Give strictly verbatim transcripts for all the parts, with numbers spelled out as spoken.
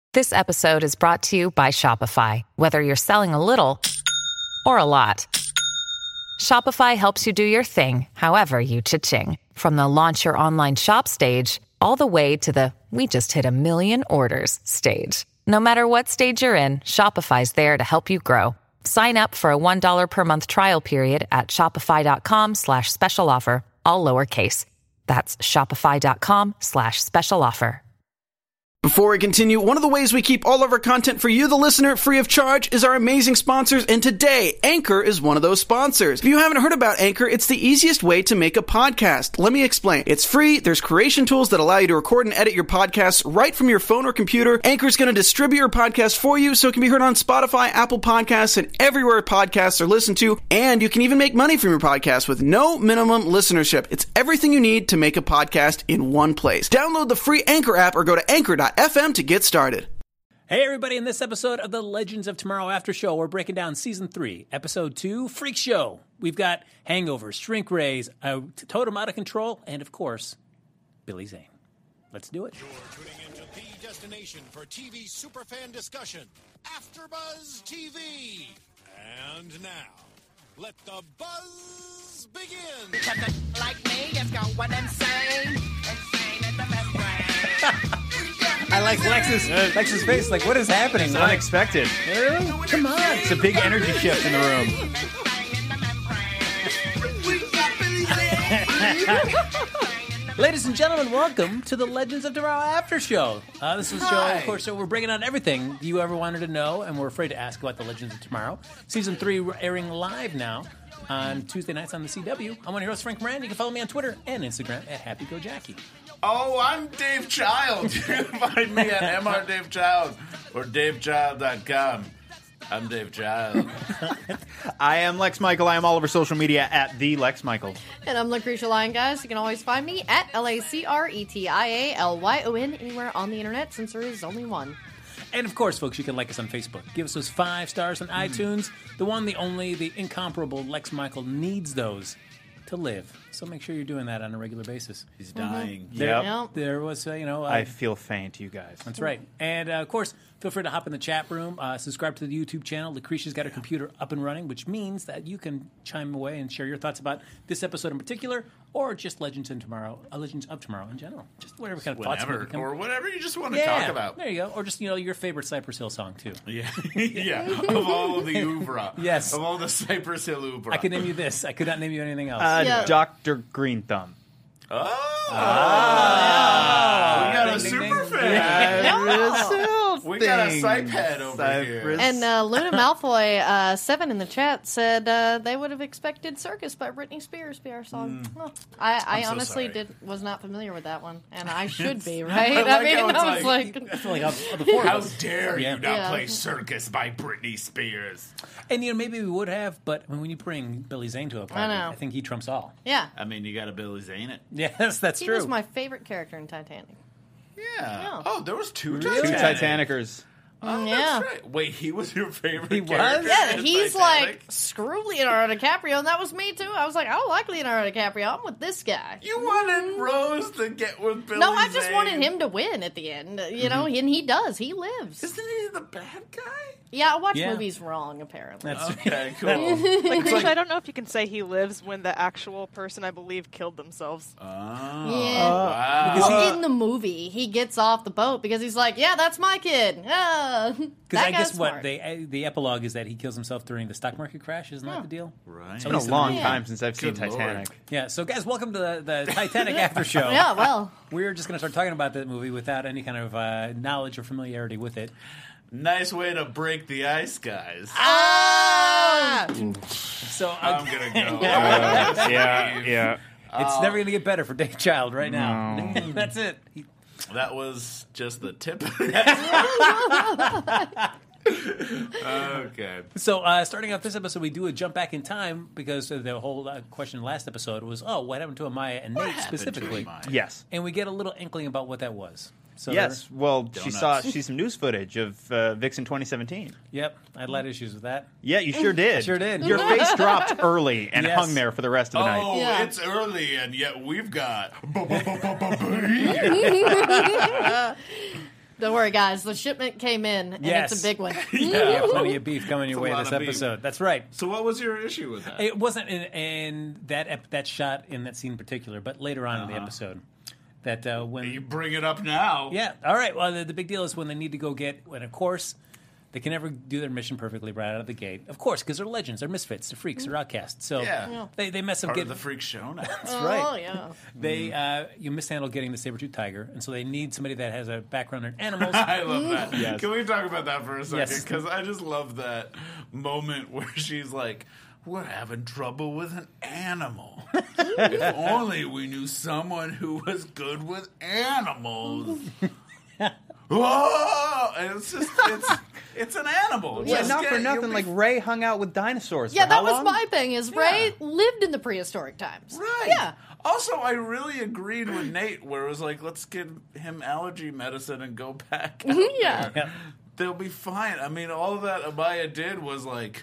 This episode is brought to you by Shopify. Whether you're selling a little or a lot, Shopify helps you do your thing, however you cha-ching. From the launch your online shop stage, all the way to the we just hit a million orders stage. No matter what stage you're in, Shopify's there to help you grow. Sign up for a one dollar per month trial period at shopify.com slash special offer, all lowercase. That's shopify.com slash special offer. Before we continue, one of the ways we keep all of our content for you, the listener, free of charge is our amazing sponsors, and today, Anchor is one of those sponsors. If you haven't heard about Anchor, it's the easiest way to make a podcast. Let me explain. It's free, there's creation tools that allow you to record and edit your podcasts right from your phone or computer. Anchor is going to distribute your podcast for you so it can be heard on Spotify, Apple Podcasts, and everywhere podcasts are listened to, and you can even make money from your podcast with no minimum listenership. It's everything you need to make a podcast in one place. Download the free Anchor app or go to anchor dot f m to get started. Hey everybody, in this episode of the Legends of Tomorrow After Show, we're breaking down Season three, Episode two, Freak Show. We've got hangovers, shrink rays, a totem out of control, and of course, Billy Zane. Let's do it. You're tuning into the destination for T V superfan discussion, AfterBuzz T V. And now, let the buzz begin. Like me, just go what I'm saying. Insane at the membrane. I like Lex's, Lex's face, like, what is happening? It's unexpected. Like, come on. It's a big energy shift in the room. Ladies and gentlemen, welcome to the Legends of Tomorrow After Show. Uh, this is a show, of course, so we're breaking down everything you ever wanted to know, and we're afraid to ask about the Legends of Tomorrow. Season three, we're airing live now on Tuesday nights on the C W. I'm one of your hosts, Frank Moran. You can follow me on Twitter and Instagram at HappyGoJackie. Oh, I'm Dave Child. You can find me at M R Dave Child or dave child dot com. I'm Dave Child. I am Lex Michael. I am all over social media at the Lex Michael. And I'm Lucretia Lyon, guys. You can always find me at L A C R E T I A L Y O N anywhere on the internet, since there is only one. And of course, folks, you can like us on Facebook. Give us those five stars on mm. iTunes. The one, the only, the incomparable Lex Michael needs those to live. So make sure you're doing that on a regular basis. He's dying. Mm-hmm. There, yep. there was, uh, you know... Uh, I feel faint, you guys. That's right. And, uh, of course, feel free to hop in the chat room. Uh, subscribe to the YouTube channel. Lucretia's got her computer up and running, which means that you can chime away and share your thoughts about this episode in particular, or just Legends in Tomorrow, uh, Legends of Tomorrow in general. Just whatever kind of whenever, thoughts. Whenever, or whatever you just want to yeah, talk about. There you go. Or just, you know, your favorite Cypress Hill song, too. Yeah. yeah. Of all of the ouvra. Yes. Of all the Cypress Hill ouvra. I could name you this. I could not name you anything else. Uh, Yeah. Doctor Green Thumb. Oh. Oh. We got a Ding, ding, super ding. fan. We got a Cyphead over Cypress. here. And uh, Luna Malfoy, uh, seven in the chat, said uh, they would have expected Circus by Britney Spears be our song. Mm. Well, I, I so honestly sorry. did was not familiar with that one, and I should be, right? I like I mean, how it's I was like- like, I feel like of the four of How us. dare Yeah. you not Yeah. play Circus by Britney Spears? And, you know, maybe we would have, but I mean, when you bring Billy Zane to a party, I know. I think he trumps all. yeah. I mean, you got to Billy Zane it. Yes, that's He true. was my favorite character in Titanic. Yeah. Yeah. Oh, there was two Two Titanic. Titanicers. Oh, Yeah. that's right. Wait, he was your favorite He was? character Yeah, in he's Titanic? like, screw Leonardo DiCaprio, and that was me too. I was like, I don't like Leonardo DiCaprio. I'm with this guy. You wanted Rose to get with Billy No, I just Zane. wanted him to win at the end, you know, and he does. He lives. Isn't he the bad guy? Yeah, I watch Yeah. movies wrong, apparently. That's Okay, cool. Like, Chris, I don't know if you can say he lives when the actual person, I believe, killed themselves. Oh, Yeah. wow. Because Well, he- in the movie, he gets off the boat because he's like, "Yeah, that's my kid." Ah, Because that I guy's guess what smart. they, uh, the epilogue is that he kills himself during the stock market crash. Isn't that the deal? Right. It's been a long Yeah. time since I've seen Good Lord. Titanic. Yeah. So, guys, welcome to the, the Titanic After Show. Yeah, well, We're just going to start talking about that movie without any kind of uh, knowledge or familiarity with it. Nice way to break the ice, guys. ah! So uh, I'm going to go. Uh, yeah, yeah. it's never going to get better for Dave Child right now. That's it. He, That was just the tip. Okay. So, uh, starting off this episode, we do a jump back in time because the whole uh, question last episode was, oh, what happened to Amaya and What Nate happened to specifically? Amaya? Yes. And we get a little inkling about what that was. So Yes. Well, she Donuts. saw she's some news footage of uh, Vixen twenty seventeen. there- Yep. I had a lot of issues with that. Yeah, you sure did. Sure did. Your face dropped early and Yes. hung there for the rest of the Oh, night. Yeah. it's early, and yet we've got. Don't worry, guys. The shipment came in, and Yes. it's a big one. Yeah, plenty of beef coming your It's a way lot this of beef. episode. That's right. So what was your issue with that? It wasn't in, in that ep- that shot in that scene in particular, but later on in Uh-huh. the episode. That uh, when You bring it up now. yeah, all right. Well, the, the big deal is when they need to go get, and of course, they can never do their mission perfectly right out of the gate. Of course, because they're legends, they're misfits, they're freaks, they're outcasts. So Yeah. Yeah. they they mess up Part getting of the freak show now. That's Oh, right. yeah. They uh, you mishandle getting the saber-tooth tiger, and so they need somebody that has a background in animals. I love that. Yes. Can we talk about that for a second? Yes. Because I just love that moment where she's like, we're having trouble with an animal. If only we knew someone who was good with animals. Whoa! And it's just, it's, it's an animal. Yeah, Just not get- for you'll nothing. be Like Ray hung out with dinosaurs. Yeah, for that how was long? my thing. Is Ray lived in the prehistoric times? Right. Yeah. Also, I really agreed with Nate where it was like, let's give him allergy medicine and go back. out Yeah. there. They'll be fine. I mean, all that Amaya did was like,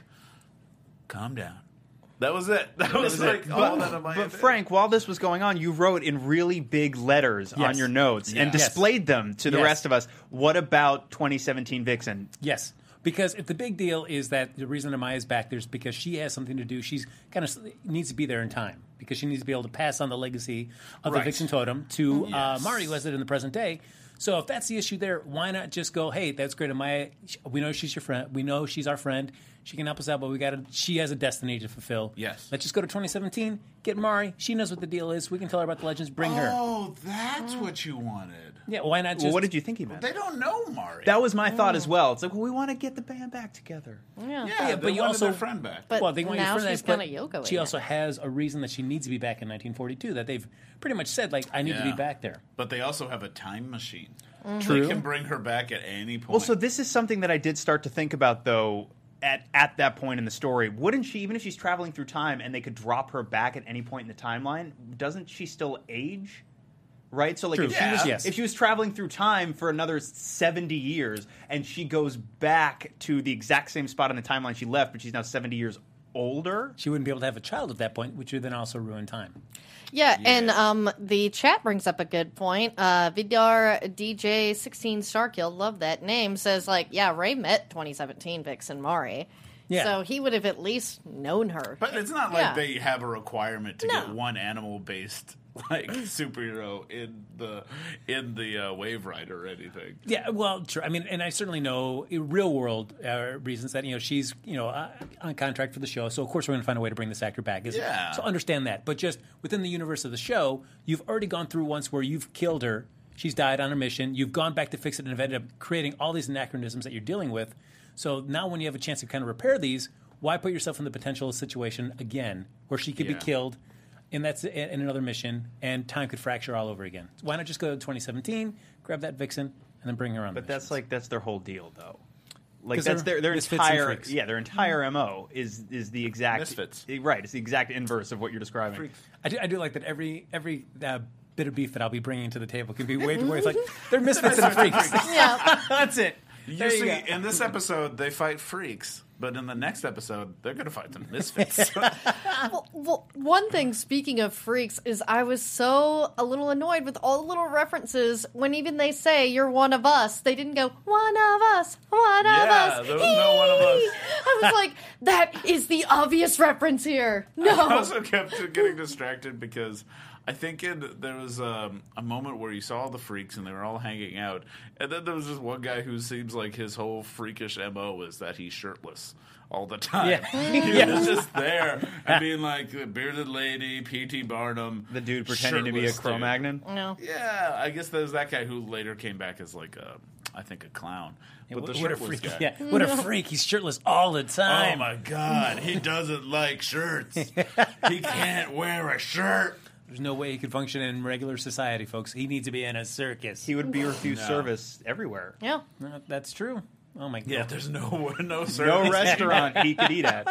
calm down. That was it. That was, was it. like all that Amaya But did. Frank, while this was going on, you wrote in really big letters on Yes. your notes and Yes. displayed them to the Yes. rest of us. What about twenty seventeen Vixen? Yes, because if the big deal is that the reason Amaya's back there is because she has something to do. She's kind of needs to be there in time because she needs to be able to pass on the legacy of Right. the Vixen Totem to uh, Yes. Mari, who has it in the present day. So if that's the issue there, why not just go, hey, that's great, Amaya. We know she's your friend. We know she's our friend. She can help us out, but we got to. She has a destiny to fulfill. Yes. Let's just go to twenty seventeen. Get Mari. She knows what the deal is. We can tell her about the legends. Bring her. Oh, that's what you wanted. Yeah. Why not just? Well, what did you think he meant? They don't know Mari. That was my thought as well. It's like, well, we want to get the band back together. Yeah. yeah, Yeah, they but you wanted also- their friend back. But well, they want now your friend she's back, kind of but Yoko. She also has a reason that she needs to be back in nineteen forty-two. That they've pretty much said, like, I need to be Yeah. back there. But they also have a time machine. True. They can bring her back at any point. Well, so this is something that I did start to think about, though, at, at that point in the story. Wouldn't she, even if she's traveling through time and they could drop her back at any point in the timeline, doesn't she still age? Right? So, like, True. if, she Yeah. was, Yes. if she was traveling through time for another seventy years and she goes back to the exact same spot in the timeline she left, but she's now seventy years older? She wouldn't be able to have a child at that point, which would then also ruin time. Yeah, and um, the chat brings up a good point. Uh, Vidar D J sixteen Starkill, love that name, says, like, yeah, Ray met twenty seventeen Vixen Mari. Yeah. So he would have at least known her. But it's not like Yeah. they have a requirement to No. get one animal-based like superhero in the in the uh, Wave Rider or anything. Yeah, well, true. I mean, and I certainly know in real world uh, reasons that, you know, she's, you know, uh, on contract for the show. So, of course, we're going to find a way to bring this actor back. Isn't it? Yeah. So understand that. But just within the universe of the show, you've already gone through once where you've killed her. She's died on her mission. You've gone back to fix it and have ended up creating all these anachronisms that you're dealing with. So now when you have a chance to kind of repair these, why put yourself in the potential situation again where she could Yeah. be killed and that's in in another mission and time could fracture all over again? So why not just go to twenty seventeen, grab that Vixen, and then bring her on the But that's missions? like, that's their whole deal, though. Like 'Cause that's they're their their misfits and entire freaks. yeah their entire M O is is the exact Misfits. right. It's the exact inverse of what you're describing. I do, I do like that every every uh, bit of beef that I'll be bringing to the table can be way too where it's like they're misfits and freaks. Yeah. That's it. You There you see, go. in this episode, they fight freaks, but in the next episode, they're going to fight the misfits. Well, well, one thing, speaking of freaks, is I was so a little annoyed with all the little references when even they say, you're one of us. They didn't go, one of us, one Yeah, of us. there was no one of us. I was like, that is the obvious reference here. I No. also kept getting distracted because I think it, there was um, a moment where you saw all the freaks and they were all hanging out, and then there was this one guy who seems like his whole freakish M O is that he's shirtless all the time. Yeah. He was just there and being like the bearded lady, P T Barnum, The dude pretending to be a shirtless dude. Cro-Magnon. No. Yeah, I guess there's that guy who later came back as like a, I think a clown. But what, the what a shirtless freak! guy. Yeah, what a freak! He's shirtless all the Oh time. my God, he doesn't like shirts. He can't wear a shirt. There's no way he could function in regular society, folks. He needs to be in a circus. He would be refused No. service everywhere. Yeah. Uh, that's true. Oh my god! Yeah, there's no no service. No restaurant he could eat at.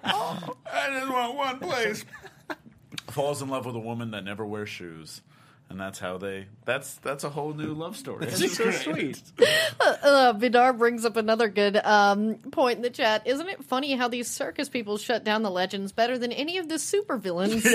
I just want one place. Falls in love with a woman that never wears shoes. And that's how they. That's that's a whole new love story. It's so sweet. Uh, Vidar brings up another good um, point in the chat. Isn't it funny how these circus people shut down the legends better than any of the supervillains?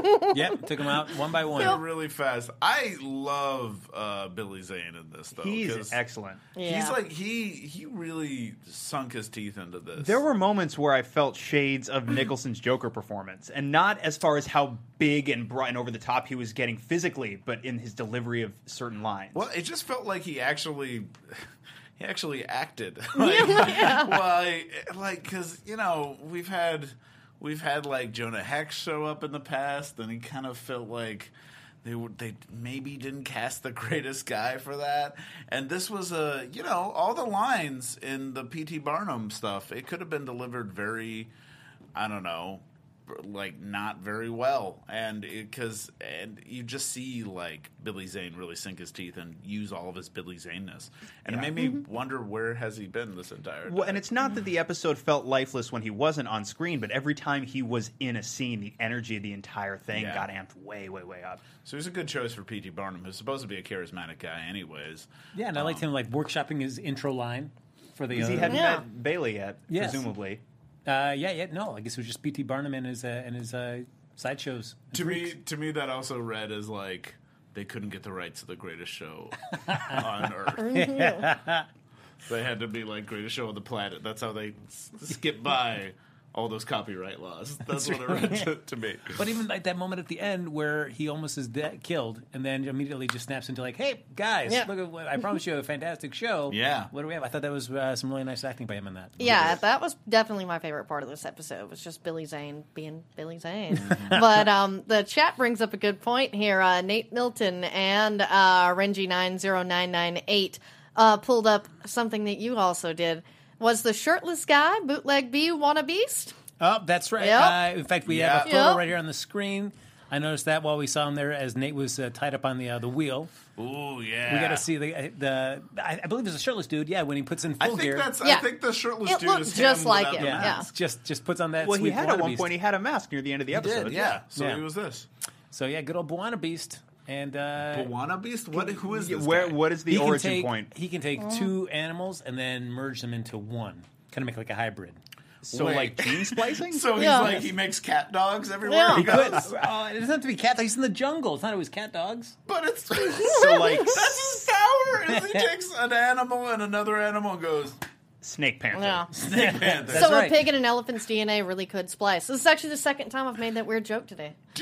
Yep, took them out one by one. They're really fast. I love uh, Billy Zane in this, though. He's 'cause excellent. He's Yeah. like he he really sunk his teeth into this. There were moments where I felt shades of Nicholson's Joker performance, and not as far as how big and bright and over the top he was getting physically, but in his delivery of certain lines. Well, it just felt like he actually, he actually acted. Like, well, like because you know we've had we've had like Jonah Hex show up in the past, and he kind of felt like they were, they maybe didn't cast the greatest guy for that. And this was a you know all the lines in the P T Barnum stuff. It could have been delivered very, I don't know. Like not very well, and because and you just see like Billy Zane really sink his teeth and use all of his Billy Zaneness, and Yeah. it made me wonder where has he been this entire time. Well, and it's not that the episode felt lifeless when he wasn't on screen, but every time he was in a scene, the energy of the entire thing Yeah. got amped way, way, way up. So he's a good choice for P T Barnum, who's supposed to be a charismatic guy, anyways. Yeah, and I liked him like workshopping his intro line for the. Because he uh, hadn't Yeah. met Bailey yet, Yes. presumably. Uh, yeah, yeah, no. I guess it was just P T Barnum and his uh, and his uh, sideshows. and To freaks. me, to me, that also read as like they couldn't get the rights to the greatest show on Earth. They had to be like greatest show on the planet. That's how they s- skip by all those copyright laws. That's, what it read to, to me. But even like that moment at the end where he almost is dead, killed, and then immediately just snaps into like, "Hey guys, Yeah. look at what I promised you a fantastic show." Yeah. What do we have? I thought that was uh, some really nice acting by him in that. Yeah, that was definitely my favorite part of this episode. Was just Billy Zane being Billy Zane. But um, the chat brings up a good point here. Uh, Nate Milton and uh, Renji nine zero nine nine eight uh, pulled up something that you also did. Was the shirtless guy bootleg B Wanna Beast? Oh, that's right. Yep. Uh, in fact, we have a Yeah. photo Yep. right here on the screen. I noticed that while we saw him there, as Nate was uh, tied up on the uh, the wheel. Ooh, yeah. We got to see the the. I, I believe it's a shirtless dude. Yeah, when he puts in I full think gear. that's. I Yeah. think the shirtless It dude looked is just him like without it, the yeah. mask. Just just puts on that. Well, he sweet had at one Wannabeast. point, he had a mask near the end of the episode. Did, yeah. So Yeah. he was this. So yeah, good old Buana Beast. And uh, Buana Beast? What? Who is this Where, guy? what is the he can origin take, point? He can take two animals and then merge them into one. Kind of make like a hybrid. So, Wait. like, gene splicing? So he's Yeah. like he makes cat dogs everywhere Yeah. he He could. goes. Oh, it doesn't have to be cat dogs. He's in the jungle. It's not always cat dogs. But it's So, like, that's his power. Is he takes an animal and another animal and goes Snake Panther. Yeah. Snake Panther. That's so right. a pig and an elephant's D N A really could splice. This is actually the second time I've made that weird joke today. So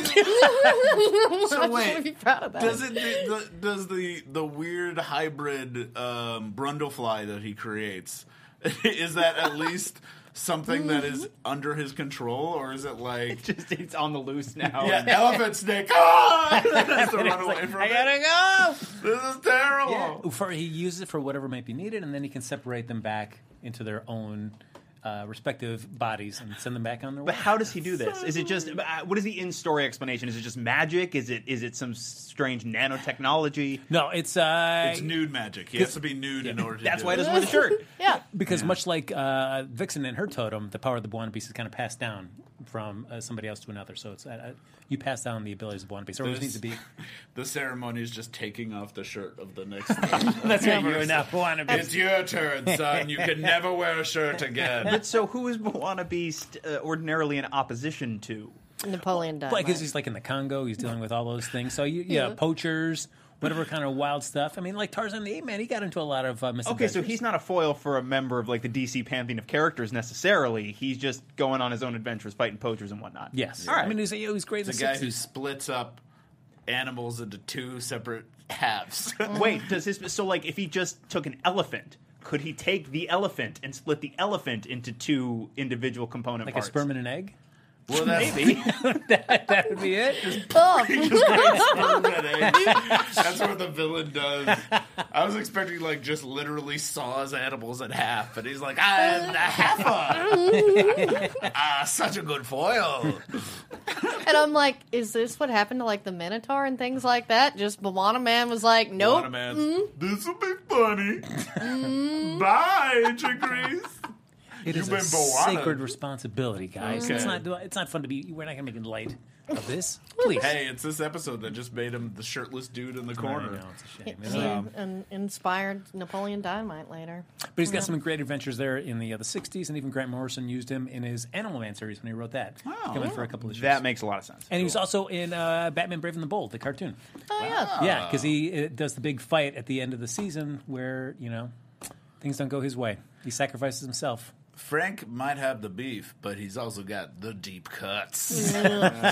I should wait, be proud of that. does it the, the, does the the weird hybrid um, Brundlefly that he creates is that at least something that is under his control, or is it like Just, it's on the loose now. yeah, elephant snake? Ah! And then has to run away from I it. gotta go. This is terrible. Yeah. For, he uses it for whatever might be needed, and then he can separate them back into their own uh, respective bodies and send them back on their way. But how does he do this? Is it just uh, what is the in-story explanation? Is it just magic? Is it is it some strange nanotechnology? No, it's uh, It's nude magic. He has to be nude in order to That's do why he it. doesn't wear the shirt. Yeah. because much like uh, Vixen and her totem, the power of the Buana Beast is kind of passed down from uh, somebody else to another. So it's uh, uh, you pass down the abilities of Buana Beast. There always This- needs to be. The ceremony is just taking off the shirt of the next. That's right. You are now Buana Beast. It's your turn, son. You can never wear a shirt again. But so who is Moana Beast uh, ordinarily in opposition to? Napoleon Dynamite. Well, because he's like in the Congo, he's dealing with all those things. So you, yeah, poachers, whatever kind of wild stuff. I mean, like Tarzan the Ape Man, he got into a lot of uh, Okay, misadventures. so he's not a foil for a member of like the D C pantheon of characters necessarily. He's just going on his own adventures, fighting poachers and whatnot. yes. All right. I mean, he's, he's great. The in guy the who sixties. splits up animals into two separate halves. Wait, does his so like if he just took an elephant, could he take the elephant and split the elephant into two individual component like parts? a sperm and an egg. Well, that's Maybe. that, that would be it. Oh, sperm and egg. That's what the villain does. I was expecting like just literally saws animals in half, and he's like, "I'm the heifer." Ah, such a good foil. and I'm like, is this what happened to like the Minotaur and things like that? Just Moana Man was like, nope. Moana Man's, this will be funny. Bye, Chickeries. It You've is been a Moana. sacred responsibility, guys. Okay. It's not. It's not fun to be. We're not going to make it light. of this? Please. Hey, it's this episode that just made him the shirtless dude in the I corner. know, it's a shame. He isn't it? and inspired Napoleon Dynamite later. But he's got some great adventures there in the uh, the sixties, and even Grant Morrison used him in his Animal Man series when he wrote that. Oh, Coming for a couple of issues. That makes a lot of sense. And he was also in uh, Batman Brave and the Bold, the cartoon. Oh, yeah. Yeah, because he uh, does the big fight at the end of the season where, you know, things don't go his way. He sacrifices himself. Frank might have the beef, but he's also got the deep cuts. Oh, look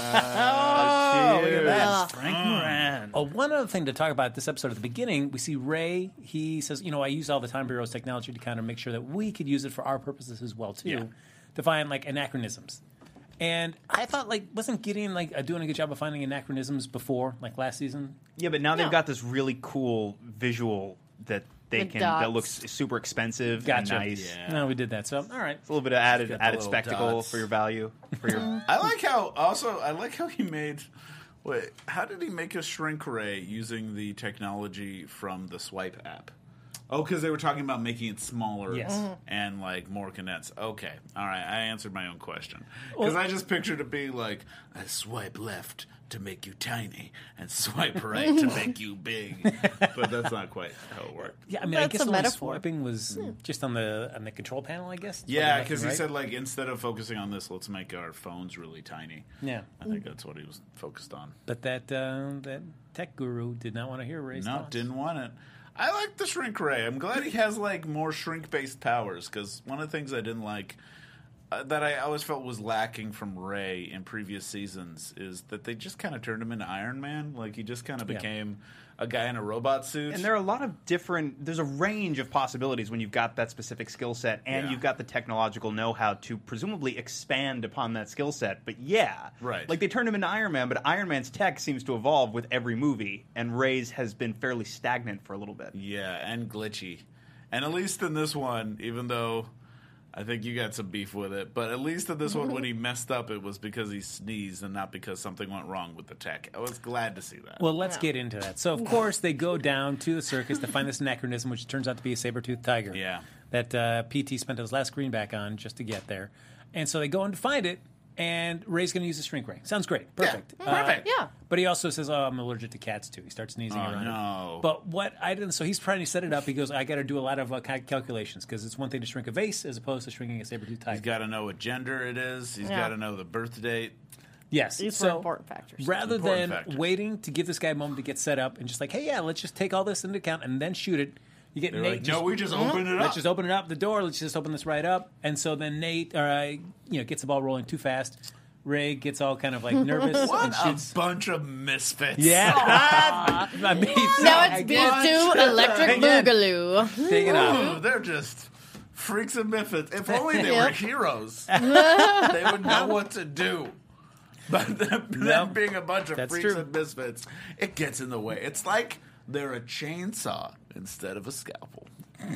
at that. Frank Moran. Oh, one other thing to talk about this episode at the beginning, we see Ray. He says, you know, I use all the Time Bureau's technology to kind of make sure that we could use it for our purposes as well, too, Yeah. to find, like, anachronisms. And I thought, like, wasn't Gideon, like, uh, doing a good job of finding anachronisms before, like, last season? Yeah, but now No. they've got this really cool visual that they With can dots. that looks super expensive Gotcha. and nice. Yeah. No, we did that. So, all right. It's a little bit of added Got the added little spectacle dots. for your value for your. I like how also I like how he made. Wait, how did he make a shrink ray using the technology from the Swipe app? Oh, because they were talking about making it smaller Yes. Mhm. and like more condensed. Okay, all right, I answered my own question because I just pictured it being like I swipe left to make you tiny and swipe right to make you big, but that's not quite how it worked. Yeah, I mean, I That's guess a the only metaphor. swiping was just on the on the control panel, I guess. Yeah, Left because and he right. said like instead of focusing on this, let's make our phones really tiny. Yeah. I think that's what he was focused on. But that uh, that tech guru did not want to hear Ray's No, thoughts. didn't want it. I like the shrink ray. I'm glad he has like more shrink based powers because one of the things I didn't like uh, that I always felt was lacking from Ray in previous seasons is that they just kind of turned him into Iron Man. Like he just kind of Yeah. became a guy in a robot suit. And there are a lot of different. There's a range of possibilities when you've got that specific skill set, and Yeah. you've got the technological know-how to presumably expand upon that skill set. But yeah, Right. Like they turned him into Iron Man, but Iron Man's tech seems to evolve with every movie, and Ray's has been fairly stagnant for a little bit. Yeah, and glitchy. And at least in this one, even though I think you got some beef with it, but at least in this one, when he messed up, it was because he sneezed and not because something went wrong with the tech. I was glad to see that. Well, let's get into that. So, of course, they go down to the circus to find this anachronism, which turns out to be a saber-toothed tiger. Yeah. That uh, P T spent his last greenback on just to get there. And so they go in to find it, and Ray's going to use a shrink ray. Sounds great. Perfect. Yeah, perfect. Yeah. But he also says, oh, I'm allergic to cats, too. He starts sneezing Oh, around no. it. But what I didn't... So he's trying to set it up. He goes, I got to do a lot of uh, cal- calculations, because it's one thing to shrink a vase as opposed to shrinking a saber-toothed tiger. He's got to know what gender it is. He's Yeah. got to know the birth date. Yes. These so were important factors. Rather Important than factors. waiting to give this guy a moment to get set up and just like, hey, yeah, let's just take all this into account and then shoot it, you get They're Nate like, just, no, we just open it up. let's just open it up, the door, let's just open this right up. And so then Nate, or uh, you know, gets the ball rolling too fast. Ray gets all kind of like nervous What and a shoots. bunch of misfits. Yeah. I mean, Now it's I these guess- two electric Again. boogaloo. Take it off. Ooh, they're just freaks and misfits. If only they were Yep. heroes, they would know what to do. But them, them Nope. being a bunch of That's freaks true. and misfits, it gets in the way. It's like they're a chainsaw instead of a scalpel.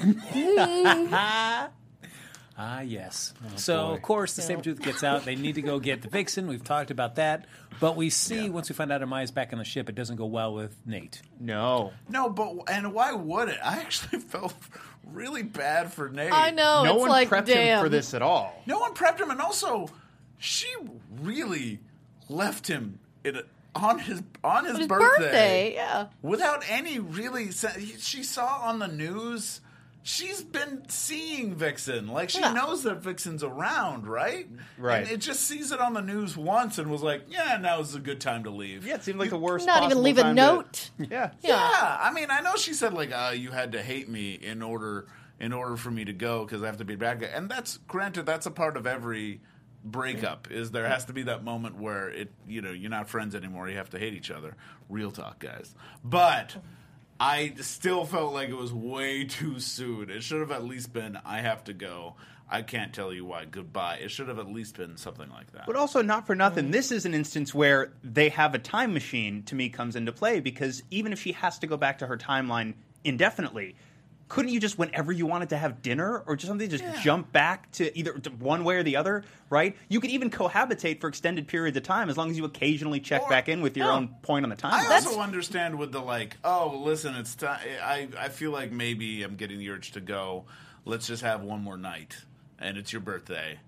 Ah, yes. so, of course, the Sabretooth gets out. They need to go get the Vixen. We've talked about that. But we see, once we find out Amaya's back on the ship, it doesn't go well with Nate. No, No, but and why would it? I actually felt really bad for Nate. I know. no it's one like, prepped damn. him for this at all. No one prepped him, and also, she really left him in a, on his on his, His birthday, birthday, yeah. without any really. se- She saw on the news. She's been seeing Vixen, like she Yeah. knows that Vixen's around, right? Right. And it just sees it on the news once and was like, "Yeah, now's a good time to leave." Yeah, it seemed like the worst. Not even possible leave a time to- note. yeah. Yeah, I mean, I know she said like, uh, "You had to hate me in order in order for me to go because I have to be a bad guy," and that's granted. That's a part of every breakup. Is there has to be that moment where it, you know, you're not friends anymore. You have to hate each other. Real talk, guys. But I still felt like it was way too soon. It should have at least been, "I have to go. I can't tell you why. Goodbye." It should have at least been something like that. But also, not for nothing, this is an instance where they have a time machine, to me, comes into play, because even if she has to go back to her timeline indefinitely, couldn't you just, whenever you wanted to have dinner or just something, just Yeah. jump back to either to one way or the other, right? You could even cohabitate for extended periods of time as long as you occasionally check Or- back in with your Oh. own point on the I timeline. also understand with the like, oh, listen, it's time. I I feel like maybe I'm getting the urge to go. Let's just have one more night, and it's your birthday.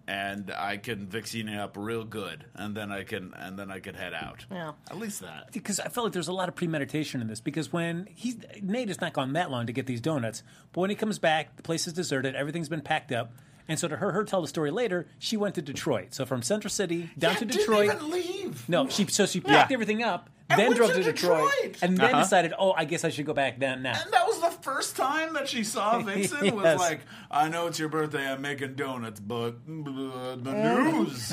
and I can vaccinate up real good, and then I can and then I can head out. Yeah. At least that. Because I felt like there's a lot of premeditation in this. Because when he's Nate has not gone that long to get these donuts, but when he comes back, the place is deserted, everything's been packed up, and so to her, her tell the story later, she went to Detroit. So from Central City down yeah, to Detroit. Didn't even leave. No, she so she packed Yeah. everything up, And then went drove to to Detroit, Detroit. and then Uh-huh. decided, oh, I guess I should go back down now. And that was the first time that she saw Vixen. Was Yes. like, I know it's your birthday, I'm making donuts, but uh, the news.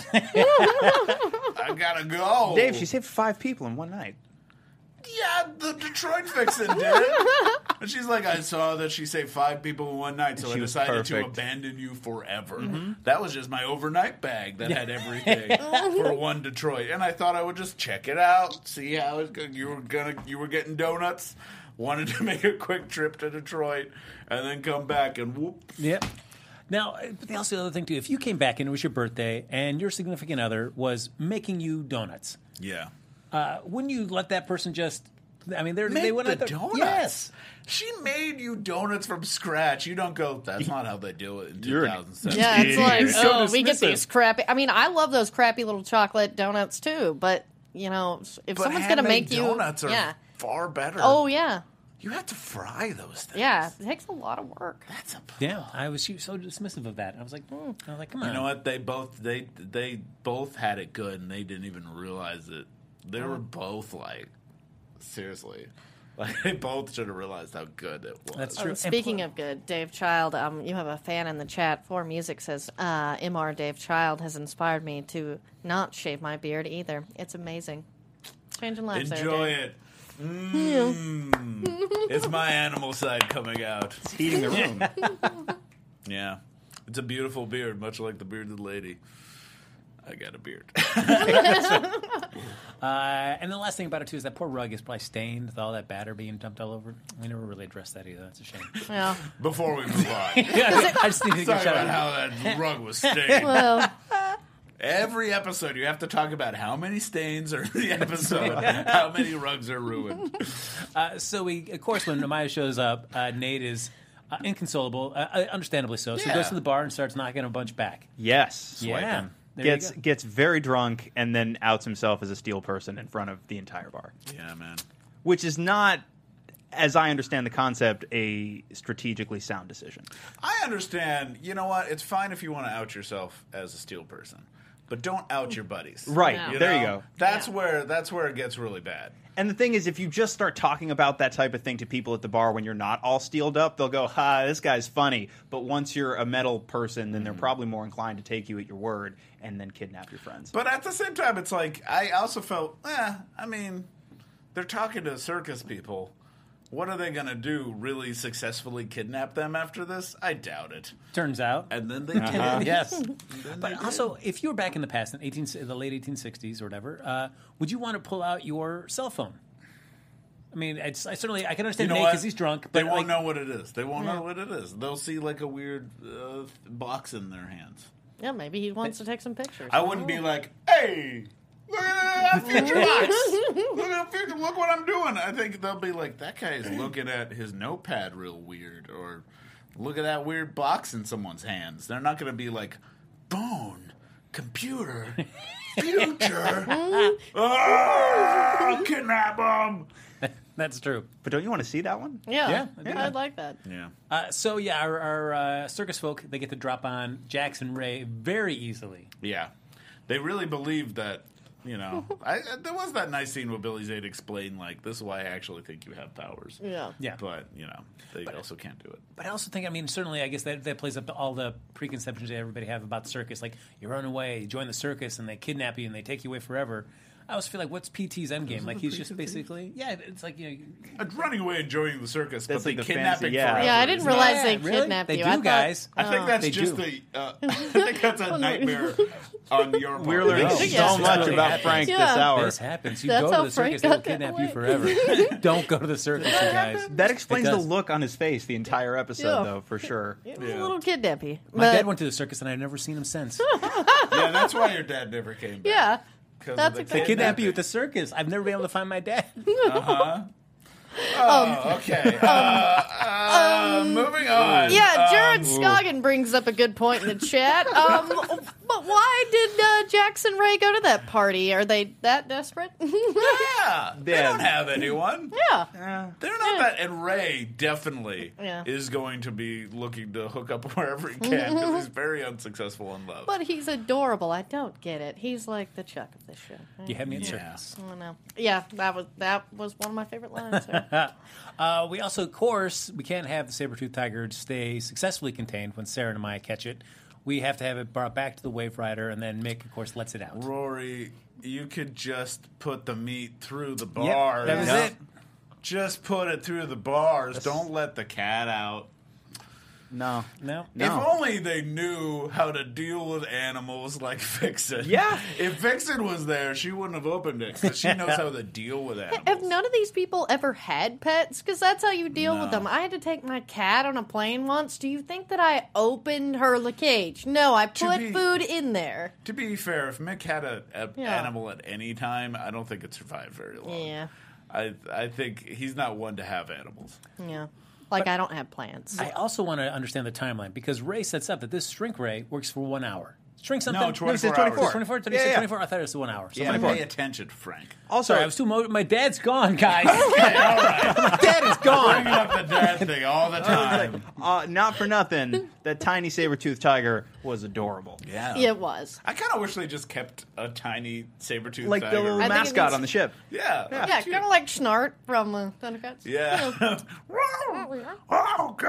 I gotta go. Dave, she saved five people in one night. Yeah, the Detroit Vixen did. And she's like, I saw that she saved five people in one night, so She I was decided to perfect. abandon you forever. That was just my overnight bag that had everything for one Detroit. And I thought I would just check it out, see how it's going. You were gonna, you were getting donuts. Wanted to make a quick trip to Detroit, and then come back and whoop. Yep. Now, but the also the other thing too, if you came back and it was your birthday and your significant other was making you donuts, Yeah. uh, wouldn't you let that person just? I mean, they're, Make they went the out there- donuts. Yes. She made you donuts from scratch. You don't go, that's not how they do it in You're- two thousand seven. Yeah, it's like, so oh, we get dismissive. these crappy. I mean, I love those crappy little chocolate donuts too, but you know, if But someone's gonna handmade make you, donuts are yeah, far better. oh yeah, You have to fry those things. yeah, it takes a lot of work. That's a Yeah, I was so dismissive of that. I was like, mm. I was like, come on. You know what? They both they they both had it good, and they didn't even realize it. They were both like, seriously, like they both should have realized how good it was. That's Oh, true. And speaking pl- of good, Dave Child, um, you have a fan in the chat. For Music says, uh, M R Dave Child has inspired me to not shave my beard either. It's amazing. Changing lives there, Enjoy Dave. it. Mm. It's my animal side coming out. It's heating the room. Yeah, it's a beautiful beard, much like the bearded lady. I got a beard. Uh, and the last thing about it too is that poor rug is probably stained with all that batter being dumped all over. We never really addressed that either. That's a shame. Yeah. Before we move on, I just need to sorry get shut about out. how that rug was stained. Well, Every episode, you have to talk about how many stains are in the episode, how many rugs are ruined. Uh, so we, of course, when Amaya shows up, uh, Nate is uh, inconsolable, uh, uh, understandably so. So he Yeah. goes to the bar and starts knocking a bunch back. Yes. Yeah. There you Gets go. gets very drunk and then outs himself as a steel person in front of the entire bar, Yeah, man. which is not, as I understand the concept, a strategically sound decision. I understand. You know what? It's fine if you want to out yourself as a steel person, but don't out your buddies. Right. Yeah. There you know? go. That's Yeah. where that's where it gets really bad. And the thing is, if you just start talking about that type of thing to people at the bar when you're not all steeled up, they'll go, ha, this guy's funny. But once you're a metal person, then they're probably more inclined to take you at your word and then kidnap your friends. But at the same time, it's like I also felt, eh, I mean, they're talking to circus people. What are they going to do? Really successfully kidnap them after this? I doubt it. Turns out. And then they did. Yes. Then But they did. also, if you were back in the past, in eighteen, the late eighteen sixties or whatever, uh, would you want to pull out your cell phone? I mean, it's, I certainly I can You understand know Nate what? because he's drunk. They But won't like, know what it is. They won't know what it is. They'll see like a weird uh, box in their hands. yeah, maybe he wants to take some pictures. I wouldn't be like, hey, look at that future box. Look at the future. Look what I'm doing. I think they'll be like, that guy is looking at his notepad real weird, or look at that weird box in someone's hands. They're not going to be like, phone, computer, future. Oh, kidnap him. that's true. But don't you want to see that one? Yeah, Yeah, I do. I'd like that. Yeah. Uh, so yeah, our, our uh, circus folk they get to drop on Jackson Ray very easily. Yeah. They really believed that, you know. I, there was that nice scene where Billy Zane explained, like, this is why I actually think you have powers. Yeah. Yeah. But, you know, they also can't do it. But I also think, I mean, certainly, I guess that, that plays up to all the preconceptions that everybody have about the circus. Like, you run away, you join the circus, and they kidnap you, and they take you away forever. I always feel like, what's P T's endgame? Like, he's just basically, yeah, it's like, you know. Uh, running away and joining the circus, That's but like they the kidnapping fancy- yeah. forever. Yeah, I didn't is realize not- they really? kidnapped They you. do, I thought, guys. I think that's They just do. the. Uh, I think that's a nightmare on your part. We're learning No. so Yes. much Really about happens. Frank Yeah. this hour. This happens. You That's go to how the Frank circus, they will got that kidnap you way. forever. Don't go to the circus, you guys. That explains It the does. look on his face the entire episode, Yeah. though, for sure. It was Yeah. a little kidnappy. My but- dad went to the circus, and I've never seen him since. Yeah, that's why your dad never came back. Yeah. 'Cause That's of the exactly- They kidnap you at the circus. I've never been able to find my dad. Oh, okay. Uh, uh, Uh, moving on. Yeah, Jared Um, Scoggin brings up a good point in the chat. Um, but why did uh, Jackson Ray go to that party? Are they that desperate? Yeah, they Yeah. don't have anyone. Yeah. They're not that. And Ray definitely Yeah. is going to be looking to hook up wherever he can because he's very unsuccessful in love. But he's adorable. I don't get it. He's like the Chuck of this show. You have me at Yeah. circus. I don't know. Yeah, that was that was one of my favorite lines. So. Uh, we also, of course, we can't have the saber-toothed tiger stay successfully contained when Sarah and Maya catch it. We have to have it brought back to the Wave Rider, and then Mick, of course, lets it out. Rory, you could just put the meat through the bars. that was Yep. it. Just put it through the bars. Don't let the cat out. No. No? No. If only they knew how to deal with animals like Vixen. Yeah. If Vixen was there, she wouldn't have opened it because she knows how to deal with animals. Have none of these people ever had pets? Because that's how you deal with No. them. I had to take my cat on a plane once. Do you think that I opened her la cage? No, I To put be- food in there. To be fair, if Mick had an Yeah. animal at any time, I don't think it survived very long. Yeah, I I think he's not one to have animals. yeah. Like I don't have plants. I also want to understand the timeline because Ray sets up that this shrink ray works for one hour. Shrink something? No, twenty-four says hours. twenty-four. twenty-four? Did he Yeah, say yeah. twenty-four? I thought it was one hour. So Yeah, my- pay attention, Frank. Also, Sorry, I was too mo- my dad's gone, guys. Okay, all right. My dad is gone. Bringing up the dad thing all the time. uh, not for nothing, that tiny saber-toothed tiger was adorable. Yeah. It was. I kind of wish they just kept a tiny saber-tooth Like tiger. the little I think it mascot was- on the ship. Yeah. Yeah, that's cute. kind of like Snart from uh, Thundercats. Yeah. Oh,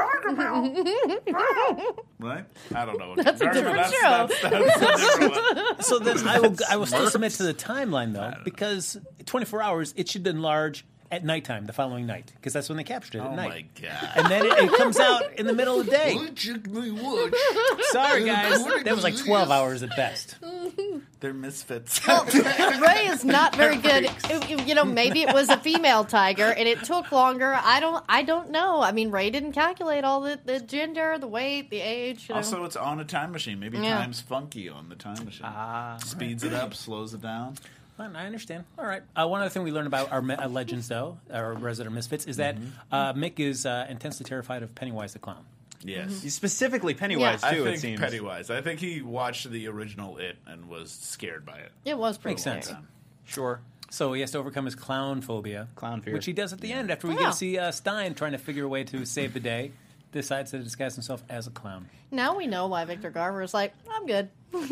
Gargamel. Right? I don't know. That's a Gargamel, different that's, show. That's, that's a different one. So then I will I will still submit to the timeline though because twenty-four hours it should enlarge at nighttime the following night because that's when they captured it at Oh, night. my God. And then it, it comes out in the middle of the day. Watch. Sorry guys, that was like twelve hours at best. They're misfits. Ray is not very good. It- it- you know, maybe it was a female tiger and it took longer. I don't. I don't know. I mean, Ray didn't calculate all the, the gender, the weight, the age. You know. Also, it's on a time machine. Maybe Yeah. time's funky on the time machine. Ah. Speeds it up, slows it down. Fine, I understand. All right. Uh, one other thing we learned about our me- uh, legends, though, our resident misfits, is that uh, Mick is uh, intensely terrified of Pennywise the clown. Yes. Specifically Pennywise, Yeah. too, I it think seems. Pennywise. I think he watched the original It and was scared by it. It was pretty Makes sense. scary. Sure. So he has to overcome his clown phobia, Clown fear. which he does at the end after we Yeah. get to see uh, Stein trying to figure a way to save the day. Decides to disguise himself as a clown. Now we know why Victor Garber is like, I'm good.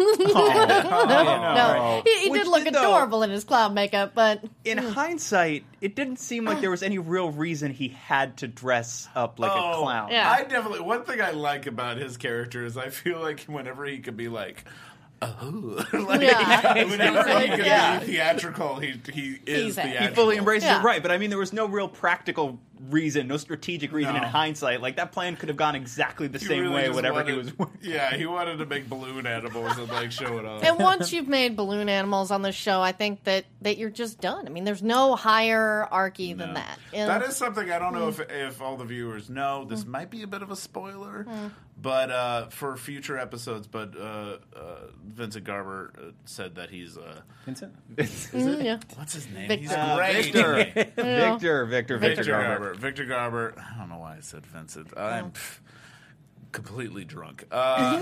Oh, No, he, he Which did look did, though- adorable in his clown makeup, but In hindsight, it didn't seem like there was any real reason he had to dress up like a clown. yeah. I definitely. One thing I like about his character is I feel like whenever he could be like, oh, like, Yeah. whenever he could Yeah. be theatrical, he he is He's it. He theatrical. He fully embraces Yeah. it, right? But I mean, there was no real practical reason, no strategic reason in No. hindsight. Like that plan could have gone exactly the He same really way, just whatever he wanted- was. Yeah, he wanted to make balloon animals and like show it off. and once you've made balloon animals on the show, I think that, that you're just done. I mean, there's no hierarchy than that. You know? That is something I don't know if if all the viewers know. This might be a bit of a spoiler, but uh, for future episodes. But uh, uh, Vincent Garber uh, said that he's uh, Vincent? Mm, yeah. what's his name? Victor. He's Uh, great. Victor, Victor, Victor, Victor, Victor Garber. Garber. Victor Garber. I don't know why I said Vincent. I'm pff, completely drunk. Uh,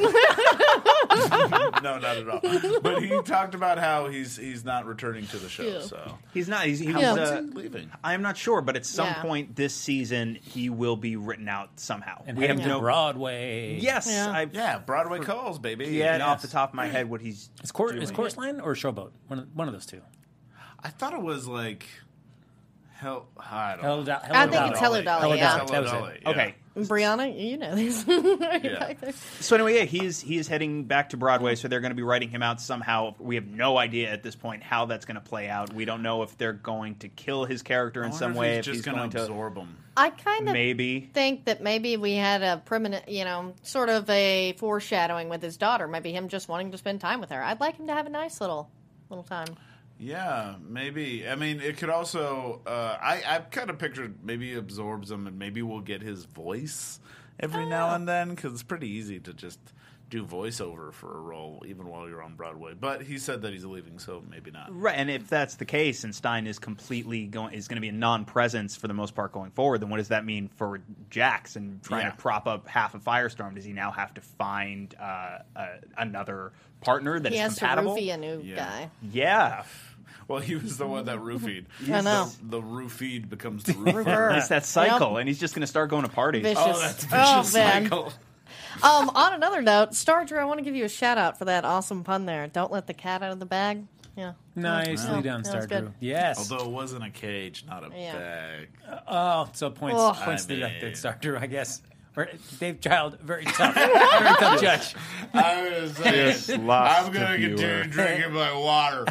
no, not at all. But he talked about how he's he's not returning to the show. Yeah. So He's not. He's, he's Yeah. uh, leaving. I'm not sure, but at some Yeah. point this season he will be written out somehow. And we have heading to no. Broadway. Yes, Yeah. I Yeah, Broadway calls, baby. yeah. Yes. Off the top of my head, what he's Is, Cour- doing. is Course Line or Showboat? One of, one of those two. I thought it was like hell. I don't Hello, know. Do- I Hello think Dolly. it's Hello Dolly, Hello yeah. Dolly. That was it. Dolly, yeah. Okay. Brianna, you know this. Right back there. So anyway, yeah, he's he is heading back to Broadway, so they're going to be writing him out somehow. We have no idea at this point how that's going to play out. We don't know if they're going to kill his character I in wonder some if way. he's If just he's gonna going to absorb them. I kind of maybe. think that maybe we had a permanent, you know, sort of a foreshadowing with his daughter. Maybe him just wanting to spend time with her. I'd like him to have a nice little little time. Yeah, maybe. I mean, it could also. Uh, I I kind of pictured maybe he absorbs them, and maybe we'll get his voice every now and then because it's pretty easy to just do voiceover for a role even while you're on Broadway. But he said that he's leaving, so maybe not. Right, and if that's the case, and Stein is completely going is going to be a non-presence for the most part going forward, then what does that mean for Jax and trying Yeah. to prop up half of Firestorm? Does he now have to find uh, uh, another partner that He is has compatible? to roofie a new Yeah. guy. Yeah, Well, he was the one that roofied. I know. The, the roofied becomes the roofer. it's that cycle, Yep. and he's just going to start going to parties. Vicious. Oh, that's a Oh, vicious man. cycle. Um, on another note, Star Drew, I want to give you a shout out for that awesome pun there. Don't let the cat out of the bag. Yeah. Nicely Yeah, done, that was Star good. Drew. Yes. Although it wasn't a cage, not a Yeah. bag. Oh, so points Oh. points I deducted, mean- Star Drew, I guess. Or Dave Child, very tough, very tough judge. I was Just saying, lost I'm going the to viewer. continue drinking my water.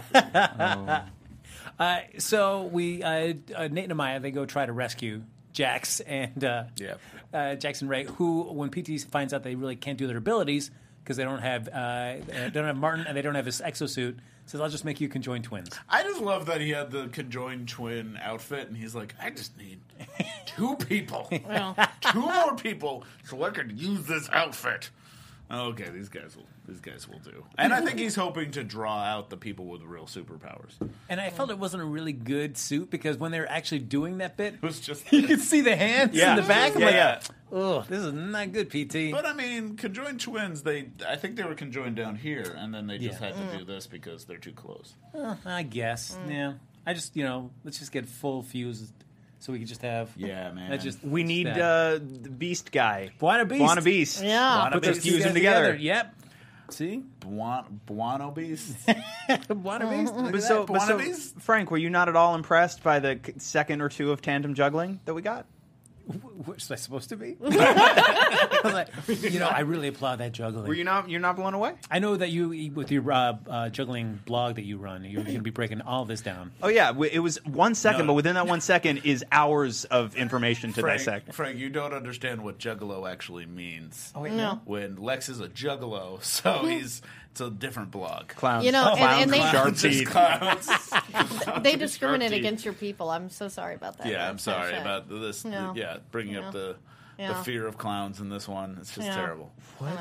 Uh, so we, uh, uh, Nate and Amaya, they go try to rescue Jax and uh, Yeah. uh, Jackson Ray, who, when P T finds out they really can't do their abilities because they don't have uh, they don't have Martin and they don't have his exosuit, says, "I'll just make you conjoined twins." I just love that he had the conjoined twin outfit, and he's like, I just need two people. Well, two more people so I can use this outfit. Okay, these guys will these guys will do. And I think he's hoping to draw out the people with real superpowers. And I felt it wasn't a really good suit because when they were actually doing that bit, It was just you could see the hands Yeah. in the back. I'm Yeah, like, yeah. oh, this is not good, P T. But I mean, conjoined twins, they I think they were conjoined down here, and then they just Yeah. had to Mm. do this because they're too close. Uh, I guess, yeah. I just, you know, let's just get full fused so we can just have. Yeah, man. That just We need that. uh, the Beast guy. Buana Beast. Buana Beast. Yeah. Put Buana those Beast. fuse them Guys together. Yep. See, Buon- Buono Beast? Buana Beast. Look But at so, that. but so, Buana Beast? Frank, were you not at all impressed by the c- second or two of tandem juggling that we got? Was I supposed to be? I was like, you know, I really applaud that juggling. Were you not? You're not blown away? I know that you, with your uh, uh, juggling blog that you run, you're going to be breaking all this down. Oh yeah, w- it was one second, No. but within that one second is hours of information to Frank, dissect. Frank, you don't understand what juggalo actually means. Oh wait, No. When Lex is a juggalo, so he's it's a different blog. Clowns. You know, and- clowns and with they- sharp Just teeth. clowns. they discriminate teeth. against your people. I'm so sorry about that. Yeah, I'm That's sorry sad. about this. No. Yeah, bringing up the the Yeah. fear of clowns in this one. It's just Yeah. terrible.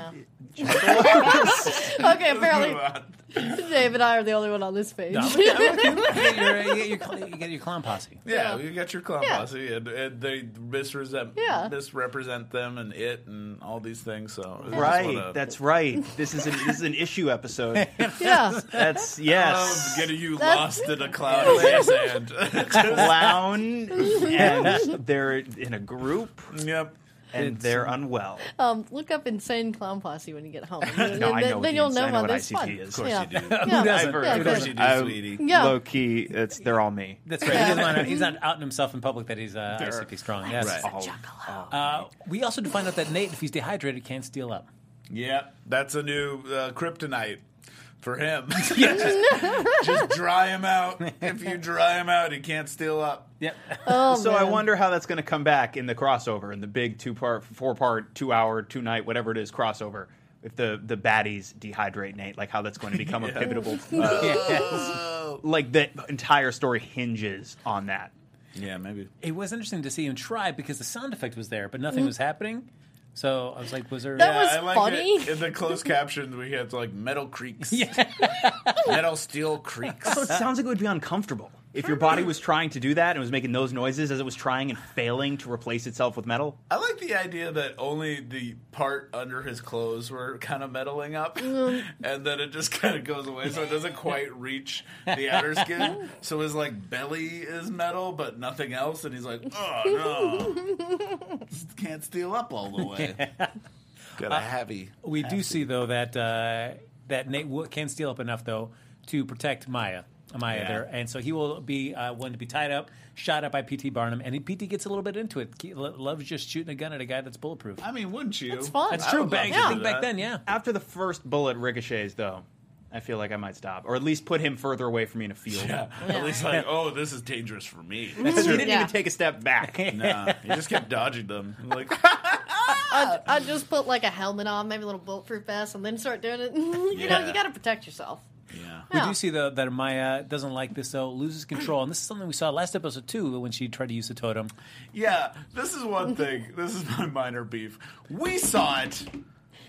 Okay, apparently Move on. Dave and I are the only one on this page. No, I'm with you, I'm with you. You get your, you get your, cl- you get your clown posse. Yeah, Yeah. you got your clown Yeah. posse, and, and they misrepresent, Yeah. misrepresent them and it and all these things. So I just Right, wanna- that's right. This is an this is an issue episode. Yeah. That's I yes. love getting you That's- lost in a cloud of sand. Clown, and they're in a group, Yep. and they're unwell. Um, look up Insane Clown Posse when you get home. No, then, I know then, what then the you'll ins- know I know on what this I C T one. is. Of course yeah. you do. Yeah. Who doesn't? I've heard Yeah, of Of course it. you do, I- sweetie. Yeah. Low key, it's they're all me. That's right. He doesn't want to, he's not outing himself in public that he's uh, I C P strong. Yes. Right. All- Uh, we also do find out that Nate, if he's dehydrated, can't steal up. Yep, that's a new uh, kryptonite for him. Just dry him out. If you dry him out, he can't steal up. Yep. Oh, So I man. wonder how that's going to come back in the crossover, in the big two part, four part, two hour, two night, whatever it is crossover. If the the baddies dehydrate Nate, like how that's going to become a pivotal, uh, like the entire story hinges on that. Yeah, maybe. It was interesting to see him try because the sound effect was there, but nothing was happening. So I was like, was there... That was I like funny. it. In the closed captions, we had like metal creaks. Metal steel creaks. So it sounds like it would be uncomfortable if your body was trying to do that and was making those noises as it was trying and failing to replace itself with metal. I like the idea that only the part under his clothes were kind of metalling up, Mm. and then it just kind of goes away, so it doesn't quite reach the outer skin. So his like belly is metal, but nothing else, and he's like, "Oh no, Just can't steal up all the way." Got a heavy. We do see, though, that uh, that Nate w- can steal up enough, though, to protect Maya. Maya Yeah. there. And so he will be uh, one to be tied up, shot up by P T Barnum, and he, P T gets a little bit into it. He lo- loves just shooting a gun at a guy that's bulletproof. I mean, wouldn't you? That's fun. That's I true. would Back, love to I do think back that. then, yeah. After the first bullet ricochets, though, I feel like I might stop, or at least put him further away from me in a field. Yeah. At least like, oh, this is dangerous for me. He didn't Yeah. even take a step back. Nah, he just kept dodging them. Like, I'd, I'd just put like a helmet on, maybe a little bulletproof vest, and then start doing it. you know, Yeah. you got to protect yourself. yeah. We Yeah. do see, though, that Maya doesn't like this, though, loses control. And this is something we saw last episode, too, when she tried to use the totem. Yeah, this is one thing. This is my minor beef. We saw it.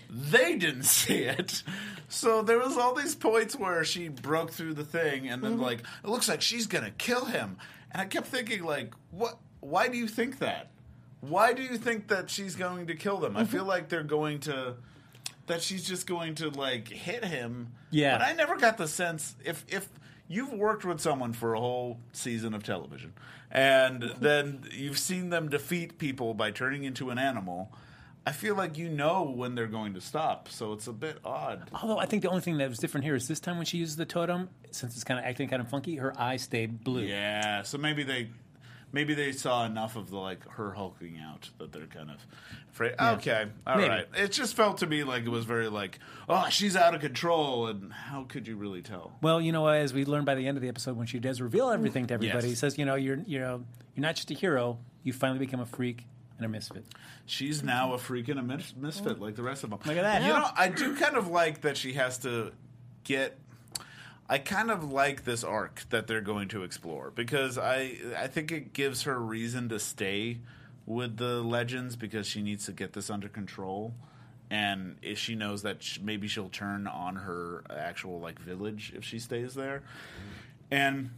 they didn't see it. So there was all these points where she broke through the thing, and then, mm-hmm. like, it looks like she's going to kill him. And I kept thinking, like, what? Why do you think that? Why do you think that she's going to kill them? Mm-hmm. I feel like they're going to... that she's just going to, like, hit him. Yeah. But I never got the sense... If, if you've worked with someone for a whole season of television, and then you've seen them defeat people by turning into an animal... I feel like you know when they're going to stop, so it's a bit odd. Although I think the only thing that was different here is this time when she uses the totem, since it's kind of acting kind of funky, her eyes stayed blue. Yeah, so maybe they maybe they saw enough of the like her hulking out that they're kind of afraid. Yeah. Okay, all maybe. right. It just felt to me like it was very like, oh, she's out of control, and how could you really tell? Well, you know, as we learned by the end of the episode, when she does reveal everything to everybody, yes. he says, you know, you're you know you're not just a hero, you finally become a freak. And a misfit. She's now a freak and a mis- misfit like the rest of them. Look at that. You know, I do kind of like that she has to get... I kind of like this arc that they're going to explore because I I think it gives her reason to stay with the Legends because she needs to get this under control. And if she knows that sh- maybe she'll turn on her actual like village if she stays there. And...